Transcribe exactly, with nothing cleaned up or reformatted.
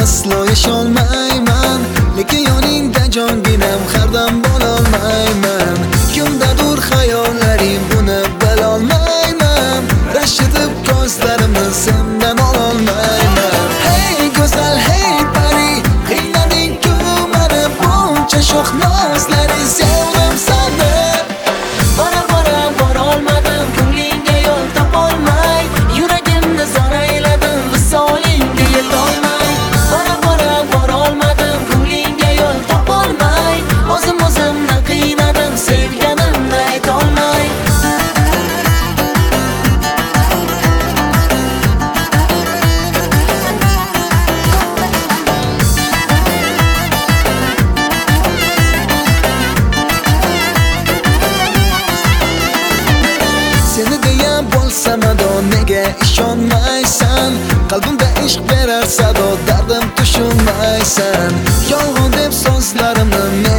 aslo yasholmayman, lekin yoningda jonginam hardam bo'lolmayman. Kimdadur xayollaring buni bilolmayman, rashk etib ko'zlarimni sendan ololmayman. Hey go'zal, hey pari, qiynading-ku meni buncha sho'x nozlaring, sevdim seni. Bora bora borolmadim, ko'nglingga yo'l topolmay, yuragimni zor ayladim, visolingga yetolmay. Bora bora borolmadim, ko'nglingga yo'l topolmay, o'zim o'zimni qiynadim, sevganimni aytolmay. Seni deya bo'lsam ado, nega ishonmaysan? Qalbimda ishq berar sado, dardim tushunmaysan. Yolg'on deb so'zlarimni